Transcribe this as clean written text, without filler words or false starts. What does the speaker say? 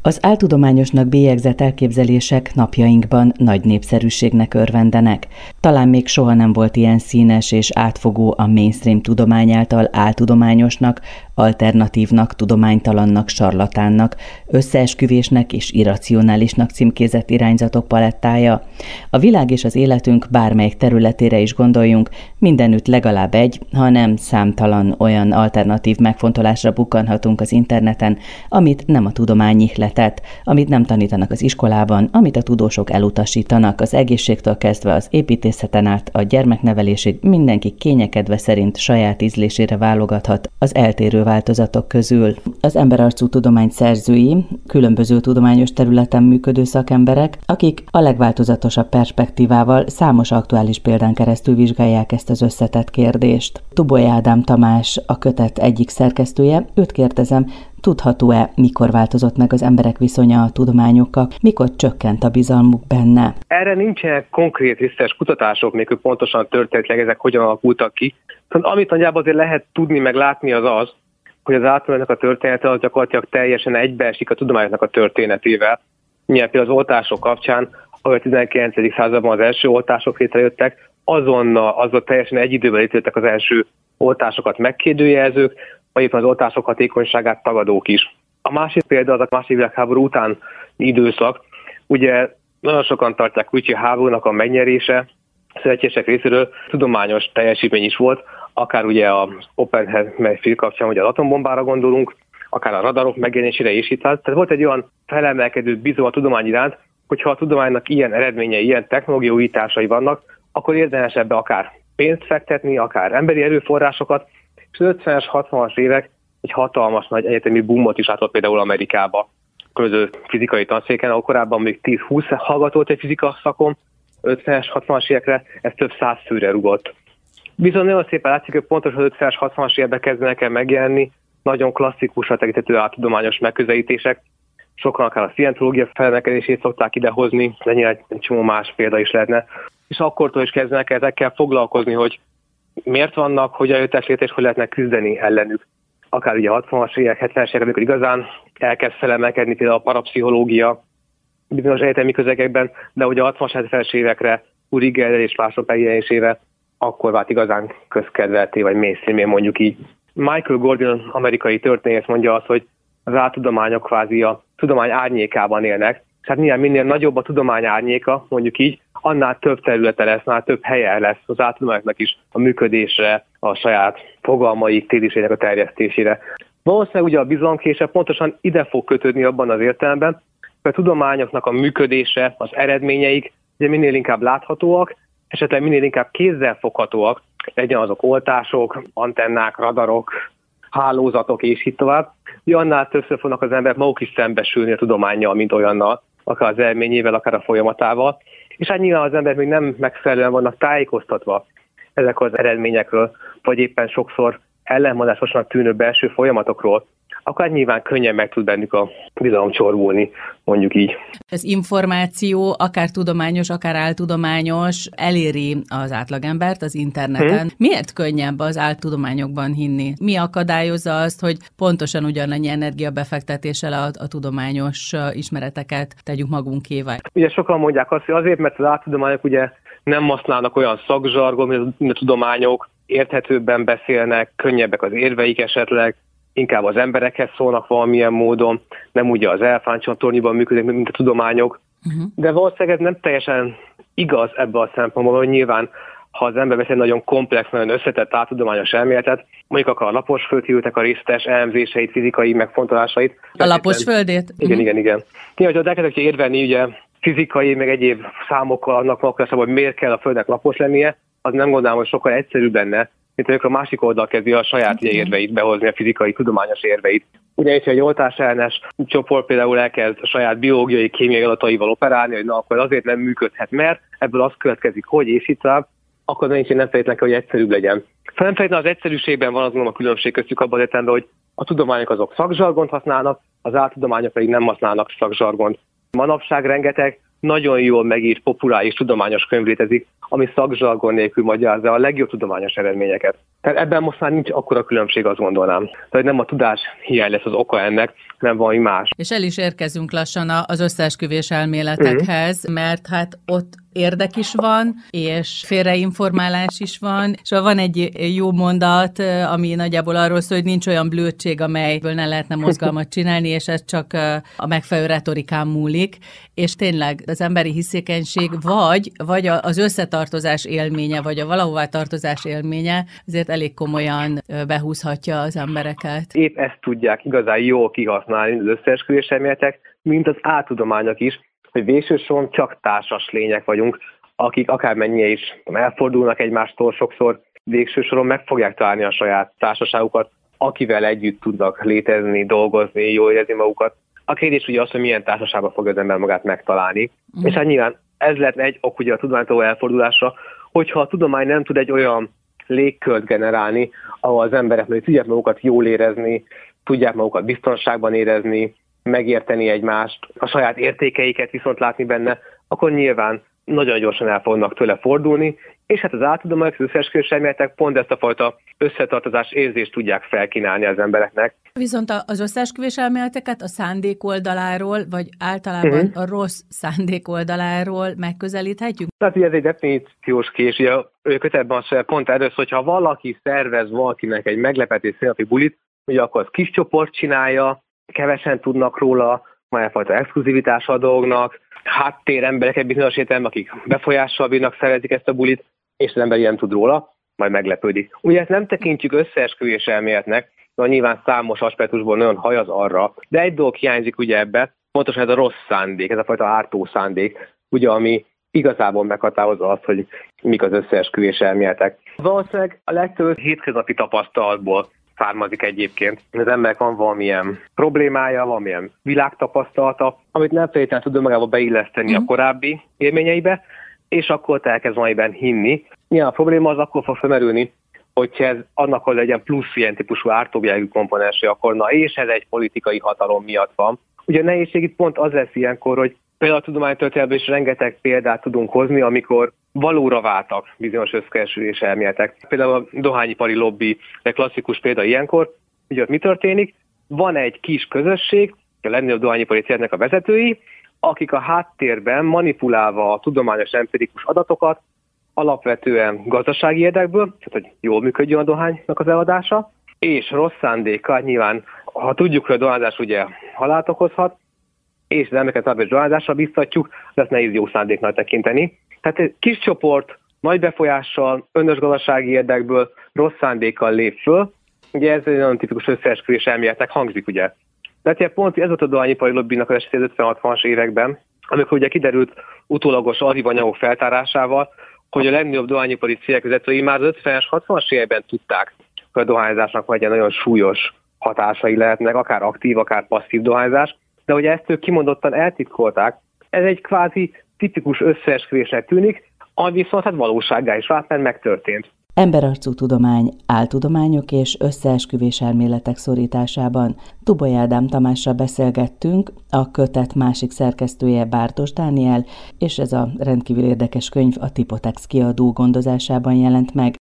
Az áltudományosnak bélyegzett elképzelések napjainkban nagy népszerűségnek örvendenek. Talán még soha nem volt ilyen színes és átfogó a mainstream tudomány által áltudományosnak, alternatívnak, tudománytalannak, sarlatánnak, összeesküvésnek és irracionálisnak címkézett irányzatok palettája. A világ és az életünk bármelyik területére is gondoljunk, mindenütt legalább egy, ha nem számtalan olyan alternatív megfontolásra bukkanhatunk az interneten, amit nem a tudomány ihletett, amit nem tanítanak az iskolában, amit a tudósok elutasítanak, az egészségtől kezdve az építészeten át a gyermeknevelésig mindenki kényekedve szerint saját ízlésére válogathat az eltérő változatok közül. Az emberarcú tudomány szerzői, különböző tudományos területen működő szakemberek, akik a legváltozatosabb perspektívával számos aktuális példán keresztül vizsgálják ezt az összetett kérdést. Tuboly Ádám Tamás, a kötet egyik szerkesztője, őt kérdezem, tudható-e, mikor változott meg az emberek viszonya a tudományokkal, mikor csökkent a bizalmuk benne? Erre nincsenek konkrét részletes kutatások, még pontosan történetileg ezek hogyan alakultak ki. Amit nagyjából azért lehet tudni, meg látni az, hogy az áltudománynak a története az gyakorlatilag teljesen egybeesik a tudományoknak a történetével. Milyen például az oltások kapcsán, ahogy a 19. században az első oltások létrejöttek, azzal teljesen egy időben létrejöttek az első oltásokat megkérdőjelezők, vagy éppen az oltások hatékonyságát tagadók is. A másik példa az a második világháború utáni időszak. Ugye nagyon sokan tartják úgy, hogy a háborúnak a megnyerése a szövetségesek részéről tudományos teljesítmény is volt, akár ugye az Oppenheimer film kapcsán, hogy az atombombára gondolunk, akár a radarok megjelenésére is itt. Tehát volt egy olyan felemelkedő bizalom a tudomány iránt, hogyha a tudománynak ilyen eredményei, ilyen technológiai újításai vannak, akkor érdemes ebbe akár pénzt fektetni, akár emberi erőforrásokat, és az 50-es, 60-as évek egy hatalmas nagy egyetemi boomot is látott például Amerikába, közül fizikai tanszéken, ahol korábban még 10-20 hallgatott egy fizika szakon, 50-es, 60-as évekre ez több 100 főre rugott. Viszont nagyon szépen látszik, hogy pontosan az 50-es, 60-as években kezdenek el megjelenni nagyon klasszikusra tekintető áltudományos megközelítések. Sokan akár a szientológia felemelkedését szokták idehozni, de nyilván egy csomó más példa is lehetne. És akkortól is kezdenek ezekkel foglalkozni, hogy miért vannak, hogyan jöttek létre, és hogy lehetnek küzdeni ellenük. Akár ugye a 60-as évek, 70-es évek, amikor igazán elkezd felemelkedni például a parapszichológia bizonyos egyetemi közegekben, de ugye a 60-as, 70-es évekre Uri Geller és mások megjelenésével akkor vált igazán közkedvelté, vagy mainstreamé mondjuk így. Michael Gordon, amerikai történész mondja azt, hogy az áltudományok kvázi a tudomány árnyékában élnek. Tehát minél nagyobb a tudomány árnyéka, mondjuk így, annál több területe lesz, annál több helye lesz az áltudományoknak is a működésre, a saját fogalmaik, tézisének a terjesztésére. Valószínűleg ugye a bizalomkése pontosan ide fog kötődni abban az értelemben, hogy a tudományoknak a működése, az eredményeik ugye minél inkább láthatóak, esetleg minél inkább kézzelfoghatóak, legyen azok oltások, antennák, radarok, hálózatok és így tovább. Ugye annál többször fognak az emberek maguk is szembesülni a tudománnyal, mint olyannal, akár az eredményével, akár a folyamatával. És hát nyilván az emberek még nem megfelelően vannak tájékoztatva ezek az eredményekről, vagy éppen sokszor ellentmondásosnak tűnő belső folyamatokról, akkor nyilván könnyen meg tud bennük a bizalom csorbulni, mondjuk így. Az információ, akár tudományos, akár áltudományos, eléri az átlagembert az interneten. Miért könnyebb az áltudományokban hinni? Mi akadályozza azt, hogy pontosan ugyanannyi energiabefektetéssel a tudományos ismereteket tegyük magunkével? Ugye sokan mondják azt, hogy azért, mert az áltudományok ugye nem használnak olyan szakzsargon, mint a tudományok, érthetőbben beszélnek, könnyebbek az érveik esetleg, inkább az emberekhez szólnak valamilyen módon, nem ugye az elefántcsontornyúban működik, mint a tudományok. De valószínűleg ez nem teljesen igaz ebből a szempontból, hogy nyilván, ha az ember beszél nagyon komplex, nagyon összetett áltudományos elméletet, mondjuk akár a laposföldkívültek a részletes elemzéseit, fizikai megfontolásait. A laposföldét? Igen. Nyilván, hogy elkezdek érvelni ugye fizikai, meg egyéb számokkal annak magasabban, hogy miért kell a Földnek lapos lennie, az nem gondolom, hogy sokkal egyszerűbb lenne, mint amikor a másik oldal kezdi a saját érveit behozni, a fizikai, tudományos érveit. Ugyanis, hogy egy oltásellenes csoport például elkezd a saját biológiai, kémiai adataival operálni, hogy na, akkor azért nem működhet, mert ebből az következik, hogy és itt tovább, akkor nem feltétlenül, hogy egyszerűbb legyen. Nem feltétlenül az egyszerűségben van azon a különbség köztük abban az értelemben, hogy a tudományok azok szakzsargont használnak, az áltudományok pedig nem használnak szakzsargont. Manapság rengeteg nagyon jól megírt, populáris tudományos könyv létezik, ami szakzsargon nélkül magyarázza a legjobb tudományos eredményeket. Tehát ebben most már nincs akkora különbség, azt gondolnám. Tehát nem a tudás hiány lesz az oka ennek, nem valami más. És el is érkezünk lassan az összeesküvés elméletekhez, mert hát ott érdek is van, és félreinformálás is van, és van egy jó mondat, ami nagyjából arról szól, hogy nincs olyan blödség, amelyből ne lehetne mozgalmat csinálni, és ez csak a megfelelő retorikán múlik, és tényleg az emberi hiszékenység vagy az összetartozás élménye, vagy a valahová tartozás élménye, azért elég komolyan behúzhatja az embereket. Épp ezt tudják igazán jól kihasználni az összeesküvés elméletek, mint az áltudományok is, hogy végső soron csak társas lények vagyunk, akik akármennyire is elfordulnak egymástól sokszor, végső soron meg fogják találni a saját társaságukat, akivel együtt tudnak létezni, dolgozni, jól érezni magukat. A kérdés ugye az, hogy milyen társaságban fog az ember magát megtalálni. És hát nyilván ez lehetne egy ok ugye a tudománytól elfordulásra, hogyha a tudomány nem tud egy olyan légkört generálni, ahol az emberek tudják magukat jól érezni, tudják magukat biztonságban érezni, megérteni egymást, a saját értékeiket viszont látni benne, akkor nyilván nagyon gyorsan el fognak tőle fordulni, és hát az áltudományok, az összeesküvés elméletek pont ezt a fajta összetartozás érzést tudják felkínálni az embereknek. Viszont az összeesküvés elméleteket a szándék oldaláról, vagy általában a rossz szándék oldaláról megközelíthetjük? Tehát ugye ez egy definíciós kés, ugye a kötetben az pont erről szól, hogyha valaki szervez valakinek egy meglepetés színnapi bulit, ugye akkor az kis csoport csinálja, kevesen tudnak róla, van egyfajta exkluzivitása a dolgnak, háttér emberek bizonyos értelemben, akik befolyással bírnak, szervezik ezt a bulit, és az ember ilyen tud róla, majd meglepődik. Ugye ezt nem tekintjük összeesküvés elméletnek, de nyilván számos aspektusból nagyon hajaz arra, de egy dolog hiányzik ugye ebbe, pontosan ez a rossz szándék, ez a fajta ártó szándék, ugye ami igazából meghatározza azt, hogy mik az összeesküvés elméletek. Valószínűleg a legtöbb hétköznapi tapasztalatból származik egyébként. Az emberek van valamilyen problémája, valamilyen világtapasztalata, amit nem feltétlenül tud magába beilleszteni a korábbi élményeibe, és akkor elkezd valamiben hinni. Nyilván a probléma az akkor fog felmerülni, hogyha ez annak, hogy legyen plusz ilyen típusú ártóbjellegű komponensé, akkor na, és ez egy politikai hatalom miatt van. Ugye a nehézség itt pont az lesz ilyenkor, hogy például a tudománytörténelemben is rengeteg példát tudunk hozni, amikor valóra váltak bizonyos összeesküvés elméletek. Például a dohányipari lobby, egy klasszikus példa ilyenkor, ugye ott mi történik? Van egy kis közösség, a legnagyobb dohányipari cégnek a vezetői, akik a háttérben manipulálva a tudományos empirikus adatokat, alapvetően gazdasági érdekből, tehát hogy jól működjön a dohánynak az eladása, és rossz szándékkal nyilván, ha tudjuk, hogy a dohányzás ugye halált okozhat, és az embereket tovább is dohányzásra biztatjuk, de ezt nehéz jó szándéknak tekinteni. Tehát egy kis csoport, nagy befolyással, önös gazdasági érdekből, rossz szándékkal lép föl. Ugye ez egy nagyon tipikus összeesküvés elméletnek hangzik, ugye. Tehát ugye pont ez volt a dohányipari lobbynak az eset 50-60-as években, amikor ugye kiderült utólagos archívanyagok feltárásával, hogy a legnagyobb dohányipari cégek vezetői már az 50-es, 60-as években tudták, hogy a dohányzásnak vagy egy nagyon súlyos hatásai lehetnek, akár aktív, akár passzív dohányzás, de ugye ezt ők kimondottan eltitkolták. Ez egy kvázi tipikus összeesküvésnek tűnik, ami viszont hát valósággá is vált, mert megtörtént. Emberarcú tudomány, áltudományok és összeesküvés elméletek szorításában Tuboly Ádám Tamással beszélgettünk, a kötet másik szerkesztője Bárdos Dániel, és ez a rendkívül érdekes könyv a Tipotex kiadó gondozásában jelent meg.